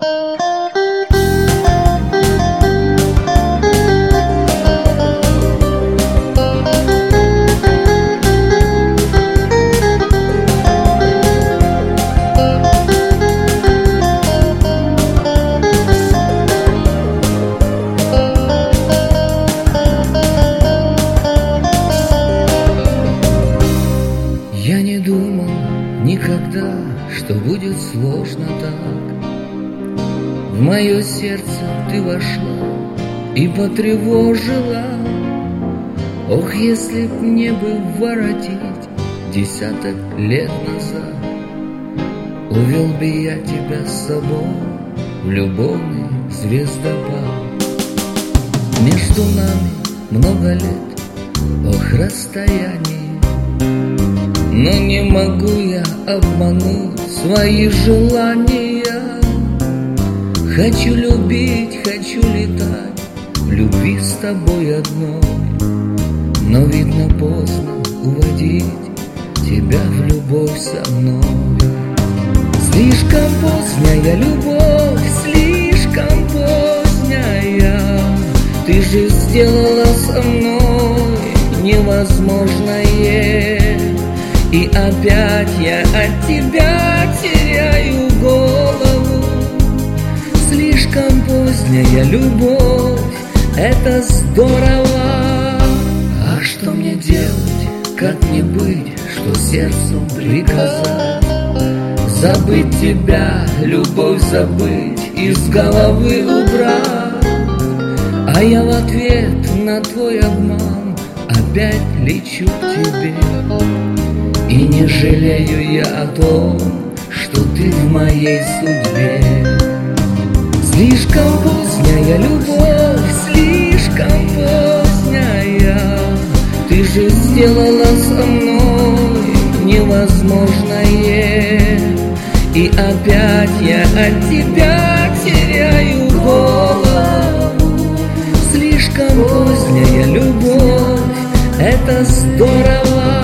Я не думал никогда, что будет сложно так. В мое сердце ты вошла и потревожила. Ох, если б мне бы воротить десяток лет назад, увел бы я тебя с собой в любовный звездопад. Между нами много лет, ох, расстояние, но не могу я обмануть свои желания. Хочу любить, хочу летать в любви с тобой одной, но видно поздно уводить тебя в любовь со мной. Слишком поздняя любовь, слишком поздняя. Ты же сделала со мной невозможное, и опять я от тебя теряю голову. Слишком поздняя любовь, это здорово. А что мне делать, как мне быть, что сердцем приказать? Забыть тебя, любовь забыть, из головы убрать. А я в ответ на твой обман опять лечу к тебе. И не жалею я о том, что ты в моей судьбе. Слишком поздняя любовь, слишком поздняя. Ты же сделала со мной невозможное, и опять я от тебя теряю голову. Слишком поздняя любовь, это здорово.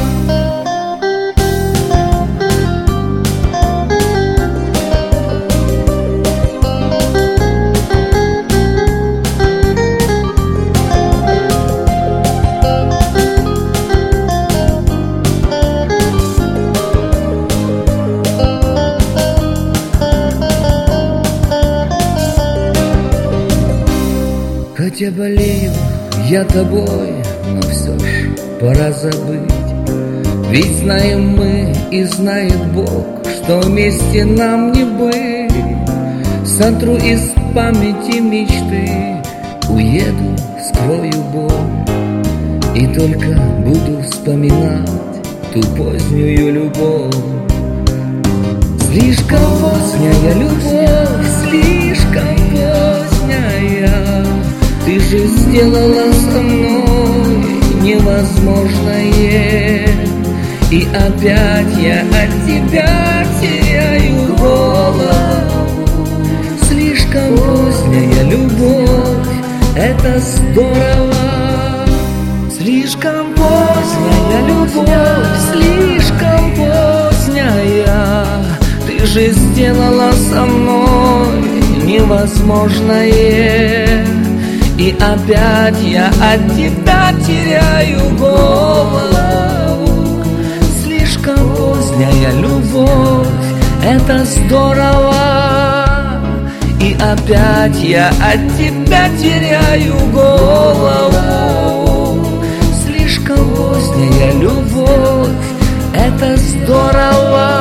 Хотя болею я тобой, но все ж пора забыть. Ведь знаем мы и знает Бог, что вместе нам не быть. Сотру из памяти мечты, уеду, скрою боль, и только буду вспоминать ту позднюю любовь. Слишком поздняя любовь, слишком поздняя. Ты же сделала со мной невозможное, и опять я от тебя теряю голову. Слишком поздняя любовь, это здорово. Слишком поздняя любовь, слишком поздняя. Ты же сделала со мной невозможное, и опять я от тебя теряю голову. Слишком поздняя любовь, это здорово. И опять я от тебя теряю голову. Слишком поздняя любовь, это здорово.